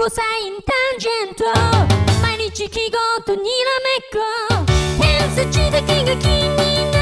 コサインタンジェント毎日記号とにらめっこ偏差値だけが気になる